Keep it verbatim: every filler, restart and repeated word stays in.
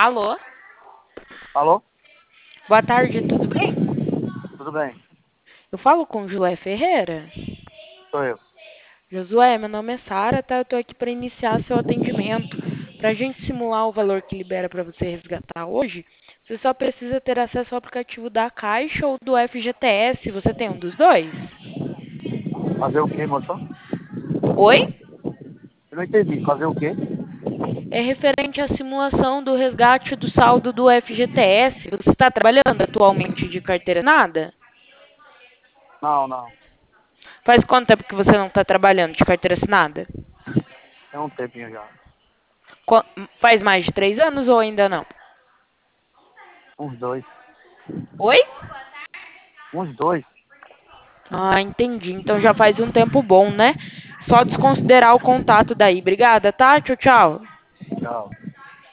Alô? Alô? Boa tarde, tudo bem? Tudo bem? Eu falo com Josué Ferreira. Sou eu. Josué, meu nome é Sara, tá? Eu tô aqui para iniciar seu atendimento. Para a gente simular o valor que libera para você resgatar hoje, você só precisa ter acesso ao aplicativo da Caixa ou do F G T S. Você tem um dos dois? Fazer o quê, moção? Oi? Eu não entendi. Fazer o quê? É referente à simulação do resgate do saldo do F G T S. Você está trabalhando atualmente de carteira assinada? Não, não. Faz quanto tempo que você não está trabalhando de carteira assinada? Tem um tempinho já. Qua- Faz mais de três anos ou ainda não? Uns dois. Oi? Uns dois? Ah, entendi. Então já faz um tempo bom, né? Só desconsiderar o contato daí. Obrigada, tá? Tchau, tchau. Tchau.